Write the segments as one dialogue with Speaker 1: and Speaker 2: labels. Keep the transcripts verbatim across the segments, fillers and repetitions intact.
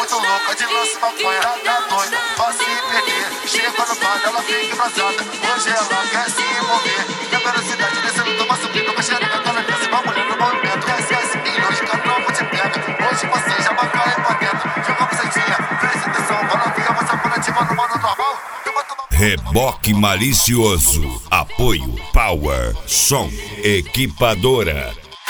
Speaker 1: muito louca de lance maconha, tá doida, pra se perder. Chega no bar, ela fica embrasada. Hoje ela quer se envolver. Na velocidade, descendo, toma subindo. Uma xereca, ela desce, uma mulher no movimento. Esquece milhões, cartão, te pega. Hoje você já vai cair pra dentro. Joga bucetinha, presta atenção. Bola via, você pode ativar no modo normal.
Speaker 2: Reboque malicioso. Apoio Power Som Equipadora.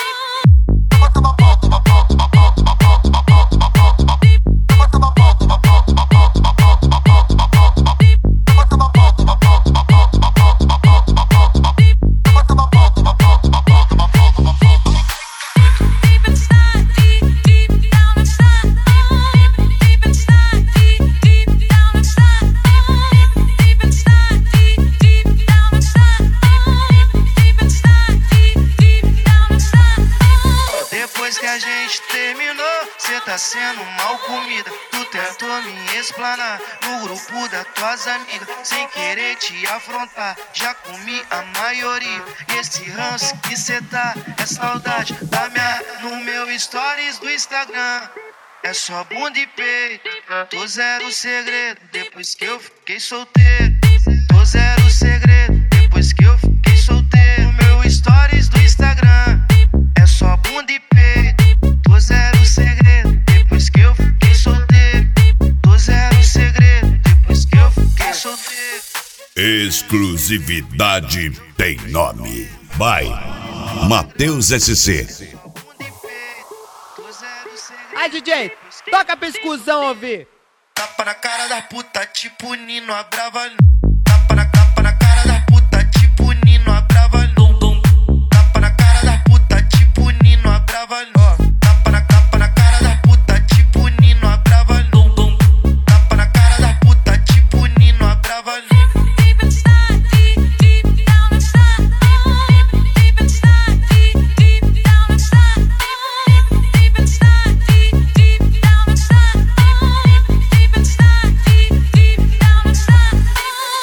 Speaker 3: Que a gente terminou, cê tá sendo mal comida. Tu tentou me explanar no grupo das tuas amigas, sem querer te afrontar, já comi a maioria. E esse ranço que cê tá, é saudade da minha. No meu stories do Instagram é só bunda e peito. Tô zero segredo, depois que eu fiquei solteiro. Tô zero segredo, depois que eu fiquei solteiro. No meu stories do Instagram é só bunda e peito. Tô zero segredo, depois que eu fiquei solteiro. Tô zero segredo, depois que eu fiquei solteiro.
Speaker 2: Exclusividade tem nome. Vai, Matheus S C.
Speaker 4: Aí, D J, toca pra exclusão ouvir.
Speaker 3: Tapa na cara da puta, tipo Nino, a brava.